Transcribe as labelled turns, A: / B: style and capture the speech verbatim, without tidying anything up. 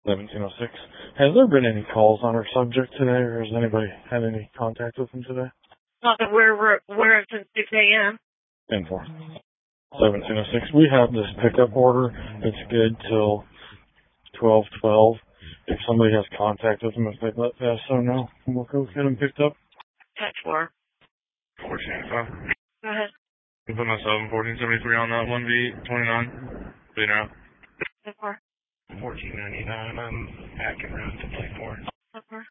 A: seventeen oh six. Has there been any calls on our subject today, or has anybody had any contact with him today?
B: Not that we're we're aware of since six a.m.
A: ten four. seventeen oh six. We have this pickup order that's good till twelve twelve. If somebody has contact with them, if they'd let Vaso know, we'll go get them picked up.
B: ten four.
C: fourteen five.
B: Go ahead.
C: You put myself fourteen seventy-three on that one V twenty-nine. Be now.
B: ten four.
C: fourteen ninety-nine. I'm packing around to play for it.